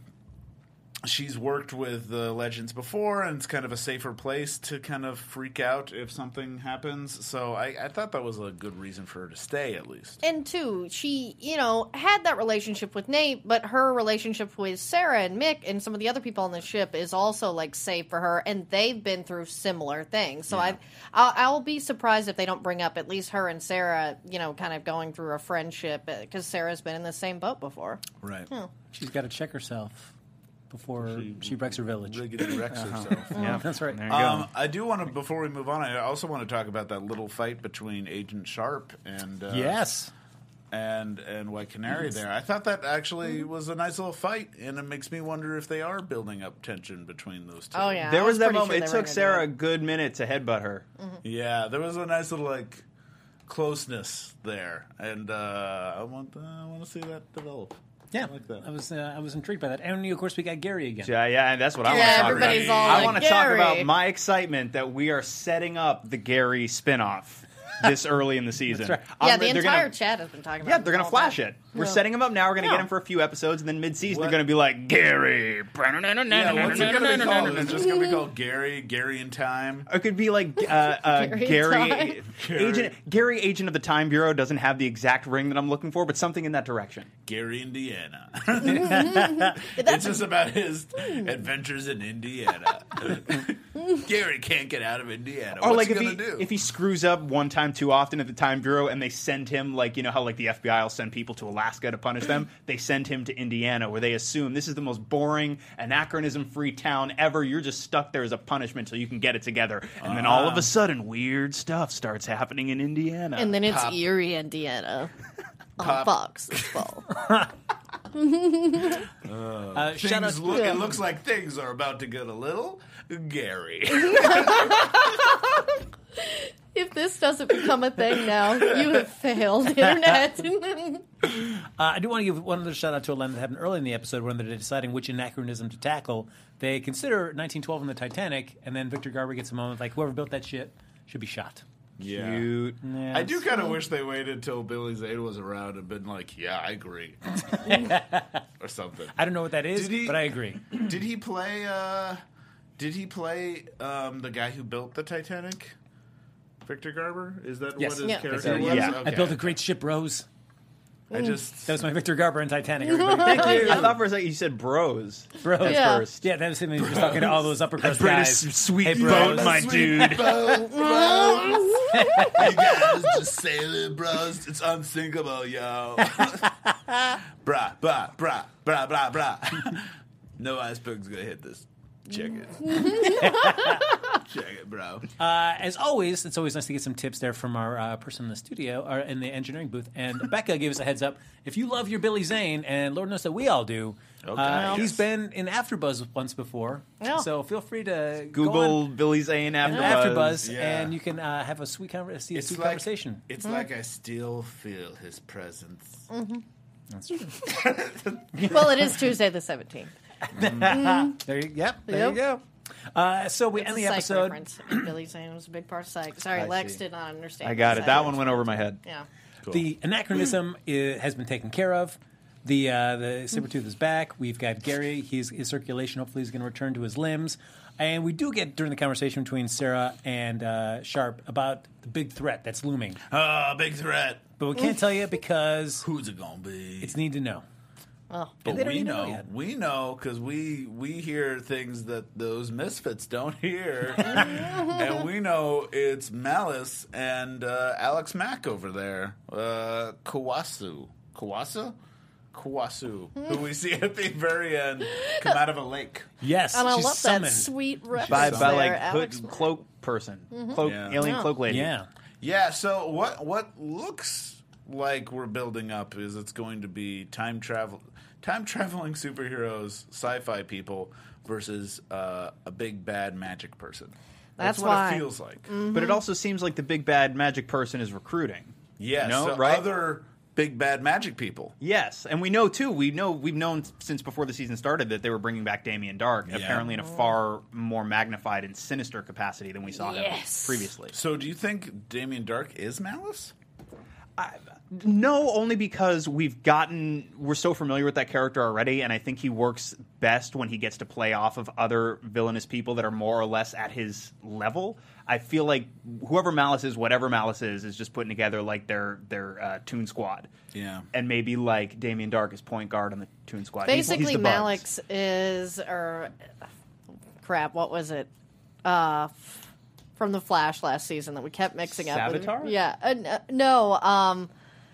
she's worked with the Legends before, and it's kind of a safer place to kind of freak out if something happens. So I, I thought that was a good reason for her to stay, at least. And two, she, you know, had that relationship with Nate, but her relationship with Sarah and Mick and some of the other people on the ship is also, like, safe for her, and they've been through similar things. So yeah. I, I'll, I'll be surprised if they don't bring up at least her and Sarah, you know, kind of going through a friendship, because Sarah's been in the same boat before. Right. Hmm. She's got to check herself. Before she, she wrecks her village. Riggedy wrecks uh-huh. herself. Yeah, that's right. There you um, go. I do want to, before we move on, I also want to talk about that little fight between Agent Sharp and... Uh, yes. And, and White Canary yes. there. I thought that actually was a nice little fight, and it makes me wonder if they are building up tension between those two. Oh, yeah. There was, was that moment. Sure it took Sarah a good minute to headbutt her. Mm-hmm. Yeah, there was a nice little, like, closeness there. And uh, I want uh, I want to see that develop. Yeah, I like that. I was uh, I was intrigued by that. And of course, we got Gary again. Yeah, yeah, that's what I yeah, want to talk everybody's about. all I like, want to talk Gary. about my excitement that we are setting up the Gary spinoff this early in the season. That's right. Yeah, Um, the they're entire gonna, chat has been talking about Yeah, it they're going to the whole flash time. it. We're Yeah. setting him up now. We're going to Yeah. get him for a few episodes, and then mid-season What? they're going to be like, Gary. Yeah, what's it going to be called? It's just going to be called Gary, Gary in Time. It could be like uh, uh, Gary Gary, Time. agent, Gary, agent of the Time Bureau, doesn't have the exact ring that I'm looking for, but something in that direction. Gary, Indiana. It's just about his adventures in Indiana. Gary can't get out of Indiana. Or What's like he if gonna he do? if he screws up one time too often at the Time Bureau and they send him, like, you know how like the F B I will send people to Alaska to punish them, they send him to Indiana where they assume this is the most boring, anachronism-free town ever. You're just stuck there as a punishment so you can get it together. And then all of a sudden, weird stuff starts happening in Indiana. And then it's Pop. Erie, Indiana. On Pop. Fox as well. Uh, shout out Things to look, it looks like things are about to get a little Gary. If this doesn't become a thing now, you have failed, Internet. Uh, I do want to give one other shout out to a line that happened early in the episode when they're deciding which anachronism to tackle. They consider nineteen twelve in the Titanic, and then Victor Garber gets a moment like, whoever built that shit should be shot. Yeah. Cute. Yeah, I do kind of wish they waited till Billy Zane was around and been like, yeah, I agree. Or something. I don't know what that is, Did he- but I agree. Did he play, uh, did he play um, the guy who built the Titanic? Victor Garber? Is that Yes. what his Yeah. character Yeah. was? Yeah. Okay. I built a great ship, Rose. I just... That was my Victor Garber in Titanic. Everybody, thank you. I thought for a second you said bros. Bros. At Yeah. first. Yeah, that was him. He was talking to all those upper crust Bring a guys. s- sweet Hey, boat, bros. my Sweet dude. boat, bros. You guys just sailing, bros. It's unsinkable, yo. Brah, brah, brah, brah, brah, brah. No iceberg's gonna hit this. Check it. Check it, bro. Uh, as always, it's always nice to get some tips there from our uh, person in the studio or in the engineering booth. And Becca gave us a heads up. If you love your Billy Zane, and Lord knows that we all do, Okay, uh, he's yes. been in AfterBuzz once before. Yeah. So feel free to Google go on Billy Zane and AfterBuzz. AfterBuzz, Yeah. and you can uh, have a sweet, conver- see a It's sweet like, conversation. It's like I still feel his presence. That's true. Well, it is Tuesday the seventeenth. There you, yep, there Yep. you go. Uh, so we It's end a the Psych episode. reference. Billy Zane was a big part of Psych. Sorry, I Lex see. did not understand. I got it. Psych. That one went over my head. Yeah. The anachronism i- has been taken care of. The uh, the Sabretooth is back. We've got Gary. He's, his circulation hopefully is going to return to his limbs. And we do get during the conversation between Sarah and uh, Sharp about the big threat that's looming. Ah, big threat. But we can't tell you because Who's it gonna be? it's need to know. Oh. But they don't we even know know, yet. we know because we we hear things that those misfits don't hear, and we know it's Malice and uh, Alex Mack over there, uh, Kawasu, Kawasa, Kawasu, who we see at the very end come out of a lake. Yes, And I she's love summoned. that sweet reference By, by there, like Alex. hood, cloak person, cloak Yeah. alien Yeah. cloak lady. Yeah. Yeah. So what what looks like we're building up is it's going to be time travel, time traveling superheroes, sci-fi people versus uh, a big bad magic person. That's, That's what why. it feels like. But it also seems like the big bad magic person is recruiting. Yes, No, so right? other big bad magic people. Yes, and we know too. We know we've known since before the season started that they were bringing back Damien Dark, Yeah. apparently in a far more magnified and sinister capacity than we saw Yes. him previously. So do you think Damien Dark is Malice? No, only because we've gotten we're so familiar with that character already, and I think he works best when he gets to play off of other villainous people that are more or less at his level. I feel like whoever Malice is, whatever Malice is, is just putting together like their their uh, Toon Squad. Yeah. And maybe like Damien Dark is point guard on the Toon Squad. He's- he's Basically, the Bugs. Malix is, or crap, what was it? Uh, f- from the Flash last season that we kept mixing up. with- Savitar? Yeah, uh, n- uh, no. Um,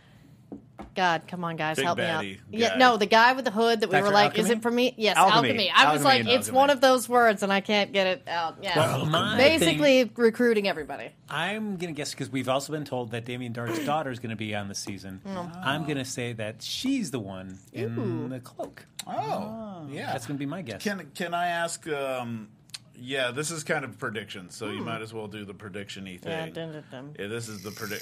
God, come on, guys, Big help me baddie out. guy. Yeah, no, the guy with the hood that we Doctor were like, is Alchemy? it for me? Yes, Alchemy. alchemy. I was Alchemy like, and it's alchemy. one of those words, and I can't get it out. Yeah, Well, my basically recruiting everybody. I'm going to guess because we've also been told that Damien Dark's daughter is going to be on the season. I'm going to say that she's the one in Ooh. the cloak. Oh, yeah. That's going to be my guess. Can can I ask? Um, yeah, this is kind of a prediction, so you might as well do the prediction-y Hmm. Yeah, thing. dun, dun, dun. Yeah, this is the predict.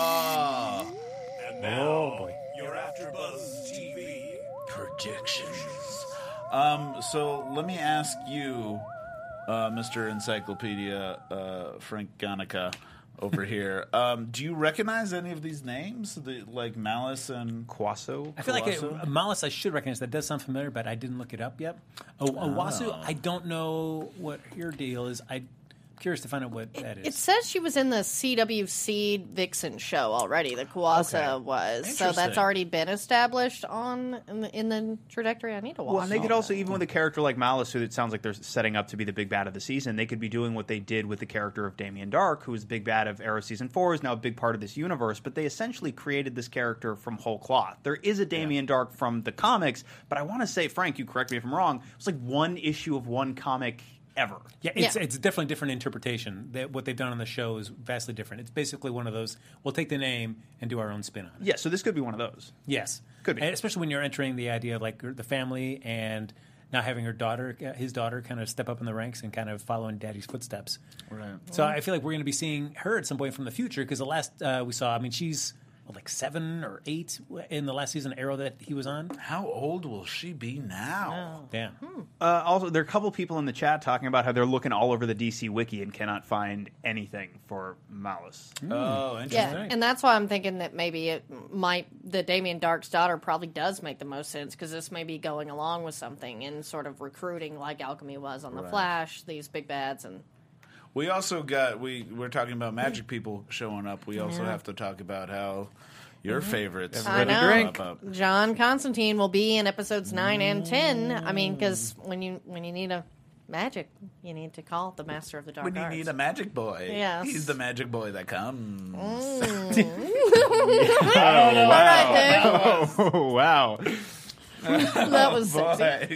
Oh, And now, Oh, boy. your AfterBuzz T V predictions. Um, so let me ask you, uh, Mister Encyclopedia uh, Frank Ganica over here. Um, do you recognize any of these names, the, like Malice and Quasso. I feel like it, Kawasu? Malice, I should recognize that. Does sound familiar, but I didn't look it up yet. Oh, Owasu, I don't know what your deal is. I'm curious to find out what that is. It says she was in the C W C Vixen show already. The Kawasa Okay. was, so Interesting. that's already been established on in the, in the trajectory. I need to watch. Well, and they could all also, that. even with a character like Malice, who it sounds like they're setting up to be the big bad of the season, they could be doing what they did with the character of Damien Dark, who was the big bad of Arrow Season four, is now a big part of this universe, but they essentially created this character from whole cloth. There is a Damien Dark from the comics, but I want to say, Frank, you correct me if I'm wrong, it's like one issue of one comic ever. Yeah, it's Yeah. it's definitely different interpretation. That what they've done on the show is vastly different. It's basically one of those. We'll take the name and do our own spin on it. Yeah, so this could be one of those. Yes, Could be. And especially when you're entering the idea of like the family and now having her daughter, uh, his daughter, kind of step up in the ranks and kind of follow in daddy's footsteps. Right. So I feel like we're going to be seeing her at some point from the future because the last uh, we saw, I mean, she's what, like seven or eight in the last season Arrow that he was on. How old will she be now? Yeah. Uh, also, there are a couple people in the chat talking about how they're looking all over the D C wiki and cannot find anything for Malice. Oh, interesting. Yeah, and that's why I'm thinking that maybe it might the Damien Dark's daughter probably does make the most sense because this may be going along with something and sort of recruiting like Alchemy was on the Right. Flash, these big bads and. We also got we we're talking about magic people showing up. We also have to talk about how your favorites I know. drink. Up. John Constantine will be in episodes nine and ten. I mean, because when you when you need a magic, you need to call the Master of the Dark When you Arts. need a magic boy, Yes. he's the magic boy that comes. All right, Dave. Oh, wow. That was sexy.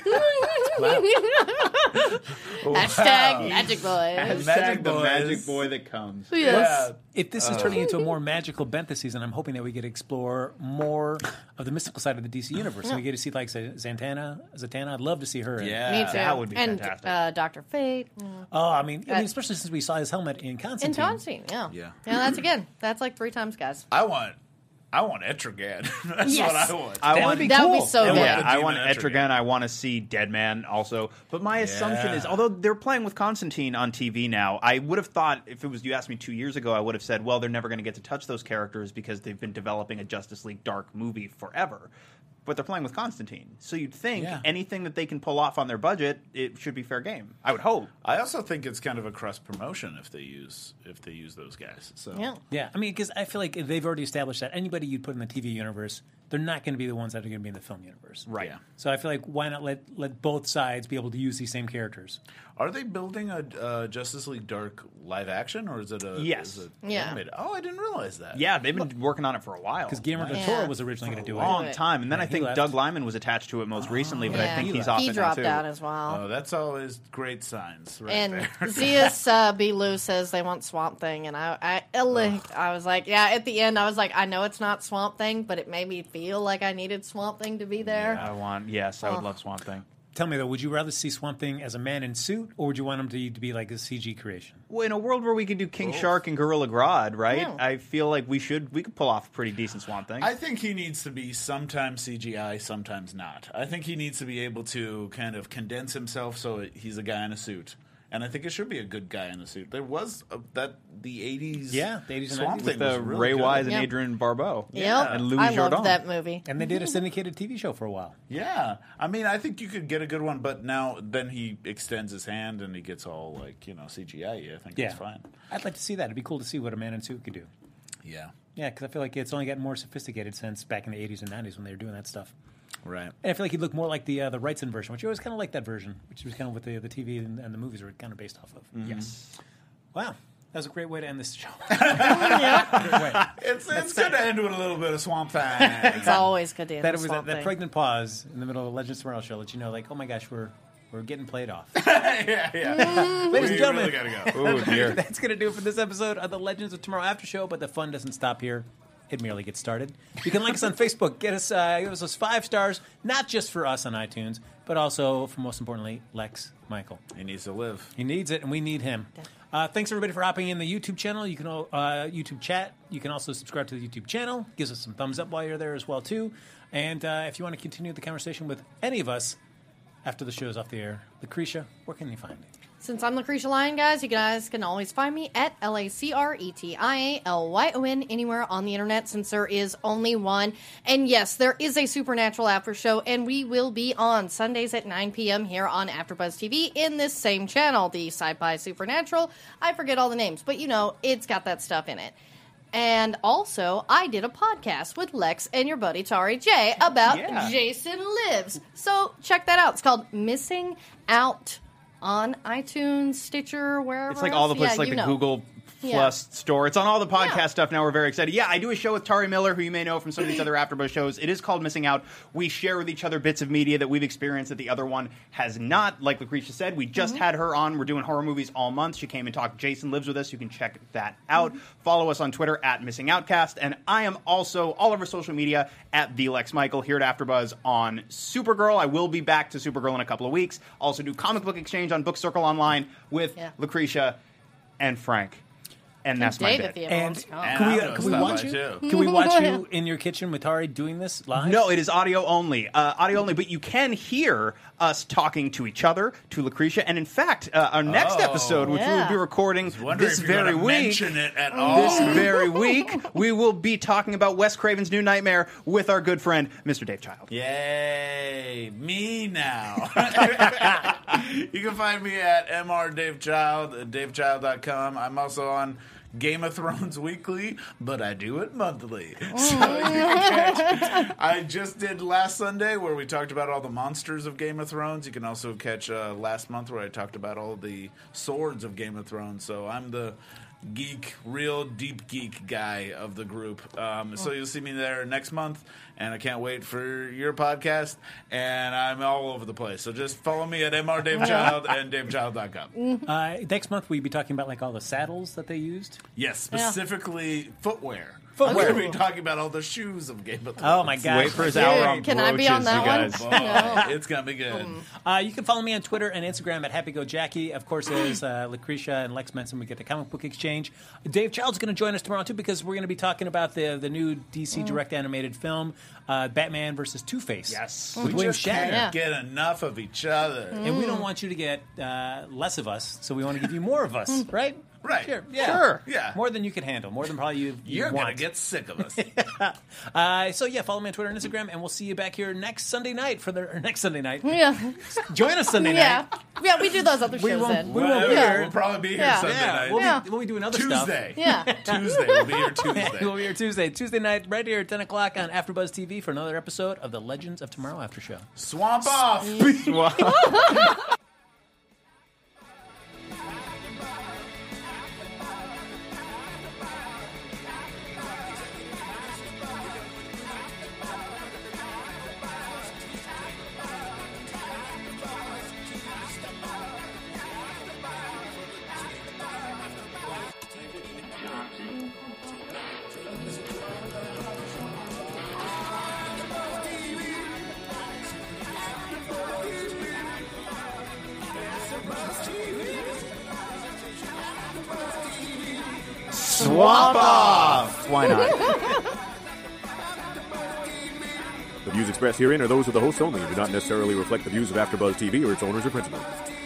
Hashtag magic boy. Magic the boys. magic boy that comes. Yes. If this is turning into a more magical bent this season, I'm hoping that we get to explore more of the mystical side of the D C universe. And we get to see like Z- Zatanna. Zatanna, I'd love to see her. in- Yeah. Me too. that would be and, fantastic. Uh, Doctor Fate. Oh, I mean, I Uh, mean, especially since we saw his helmet in Constantine. And Constantine, yeah. Yeah. Yeah, that's again. That's like three times, guys. I want, I want Etrigan. That's Yes. what I want. I That want would be That would cool. be so I good. want Yeah, the I Demon want Etrigan. Etrigan. I want to see Deadman also. But my assumption Yeah. is, although they're playing with Constantine on T V now, I would have thought if it was you asked me two years ago, I would have said, well, they're never going to get to touch those characters because they've been developing a Justice League Dark movie forever. But they're playing with Constantine, so you'd think Yeah. anything that they can pull off on their budget, it should be fair game. I would hope. I also think it's kind of a cross promotion if they use if they use those guys. So Yeah. Yeah, I mean, because I feel like they've already established that anybody you'd put in the T V universe, they're not going to be the ones that are going to be in the film universe. Right. Yeah. So I feel like why not let let both sides be able to use these same characters? Are they building a uh, Justice League Dark live action, or is it a Yes. Is it Yeah. animated? Oh, I didn't realize that. Yeah, they've been working on it for a while. Because Guillermo del Yeah. Toro was originally going to do a long it. time, and then Yeah, I he think left. Doug Liman was attached to it most recently, but I Yeah. think He he's left. off He it now dropped too. out as well. Oh, that's always great signs, right And there. Zeus uh, B. Lou says they want Swamp Thing, and I, I, I, like, I was like, yeah. At the end, I was like, I know it's not Swamp Thing, but it made me feel like I needed Swamp Thing to be there. I want, yes, I would Oh. love Swamp Thing. Tell me though, would you rather see Swamp Thing as a man in suit, or would you want him to, to be like a C G creation? Well, in a world where we could do King Shark and Gorilla Grodd, right? Yeah. I feel like we should we could pull off a pretty decent Swamp Thing. I think he needs to be sometimes C G I, sometimes not. I think he needs to be able to kind of condense himself so he's a guy in a suit. And I think it should be a good guy in the suit. There was a, that the eighties, Yeah, the eighties and Swamp nineties Thing with was uh, really Ray good. Wise and Yep. Adrian Barbeau. Yep. And Louis I Jourdan. loved that movie. And they did a syndicated T V show for a while. Yeah, I mean, I think you could get a good one, but now then he extends his hand and he gets all like you know C G I. I think Yeah, that's fine. I'd like to see that. It'd be cool to see what a man in suit could do. Yeah, Yeah, because I feel like it's only gotten more sophisticated since back in the eighties and nineties when they were doing that stuff. right. And I feel like he'd look more like the uh, the Wrightson version, which I always kind of like that version, which was kind of what the the T V and, and the movies were kind of based off of. Yes. Wow, that was a great way to end this show. It's it's good to end with a little bit of Swamp Thing. It's always good to end that with was that, Swamp that Thing. pregnant pause in the middle of the Legends Tomorrow show let you know, like, oh my gosh, we're we're getting played off. yeah, yeah. Ladies we and gentlemen, really gotta go. Oh dear. that's going to do it for this episode of the Legends of Tomorrow After Show, but the fun doesn't stop here. It merely gets started. You can like us on Facebook. Get us, uh, give us those five stars, not just for us on iTunes, but also, for most importantly, Lex Michael. He needs to live. He needs it, and we need him. Uh, thanks, everybody, for hopping in the YouTube channel. You can all, uh, YouTube chat. You can also subscribe to the YouTube channel. Gives us some thumbs up while you're there as well, too. And uh, if you want to continue the conversation with any of us after the show's off the air, Lucretia, where can you find me? Since I'm Lucretia Lyon, guys, you guys can always find me at L A C R E T I A L Y O N anywhere on the internet, since there is only one. And yes, there is a Supernatural after show, and we will be on Sundays at nine p.m. here on AfterBuzz T V in this same channel, the Sci-Fi Supernatural. I forget all the names, but you know, it's got that stuff in it. And also, I did a podcast with Lex and your buddy Tari J about Yeah. Jason Lives. So check that out. It's called Missing Out on iTunes, Stitcher, wherever. It's like all the else. places, Yeah, like you the know. Google Yeah. Plus store. It's on all the podcast Yeah. stuff now. We're very excited. Yeah, I do a show with Tari Miller, who you may know from some of these other AfterBuzz shows. It is called Missing Out. We share with each other bits of media that we've experienced that the other one has not. Like Lucretia said, we just Mm-hmm. had her on. We're doing horror movies all month. She came and talked. Jason Lives with us. You can check that out. Mm-hmm. Follow us on Twitter at Missing Outcast, and I am also all over social media at the Lex Michael here at AfterBuzz on Supergirl. I will be back to Supergirl in a couple of weeks. Also do Comic Book Exchange on Book Circle Online with Yeah. Lucretia and Frank. And that's my Dave, bit. if you ever And wants to come. And can we, I'm uh, gonna can we stop watch by, you? too. Can we watch you in your kitchen with Tari doing this live? No, it is audio only. Uh, audio only, but you can hear us talking to each other, to Lucretia, and in fact, uh, our next Oh. episode, which we will Yeah. be recording Wondering this if you're very gonna week, mention it at all. this very week, we will be talking about Wes Craven's New Nightmare with our good friend, Mister Dave Child. Yay, me now. You can find me at M R Dave Child, at dave child dot com. I'm also on Game of Thrones Weekly, but I do it monthly. So you can catch, I just did last Sunday where we talked about all the monsters of Game of Thrones. You can also catch uh, last month where I talked about all the swords of Game of Thrones. So I'm the geek, real deep geek guy of the group. Um, so you'll see me there next month, and I can't wait for your podcast. And I'm all over the place. So just follow me at M R Dave Child and dave child dot com. Uh, next month we'll be talking about like all the saddles that they used. Yes, specifically footwear. We're Footwear. going to be talking about all the shoes of Game of Thrones. Oh my God! Wait for his hour on Can I be on brooches, that you one? guys. Oh, it's going to be good. Uh, you can follow me on Twitter and Instagram at HappyGoJackie. Of course, as uh, Lucretia and Lex mentioned, we get the comic book exchange. Dave Child's going to join us tomorrow too because we're going to be talking about the the new D C direct animated film, uh, Batman versus Two-Face. Yes. with We William just can't Shatner. Yeah. get enough of each other. And we don't want you to get uh, less of us, so we want to give you more of us, right? Right. Sure. Yeah. Sure. Yeah. More than you can handle. More than probably you, you You're going want. to get sick of us. Uh, so yeah, follow me on Twitter and Instagram, and we'll see you back here next Sunday night for the or next Sunday night. Yeah. Join us Sunday Yeah. night. Yeah, we do those other We shows won't- then. we won't be Well, here. We'll probably be here Yeah. Sunday Yeah, night. we'll, Yeah. Be, we'll be doing other stuff. Tuesday. Yeah. Tuesday. We'll be here Tuesday. We'll be here Tuesday, Tuesday night, right here at ten o'clock on AfterBuzz T V for another episode of the Legends of Tomorrow After Show. Swamp off. Swamp off. Why not? The views expressed herein are those of the hosts only and do not necessarily reflect the views of AfterBuzz T V or its owners or principals.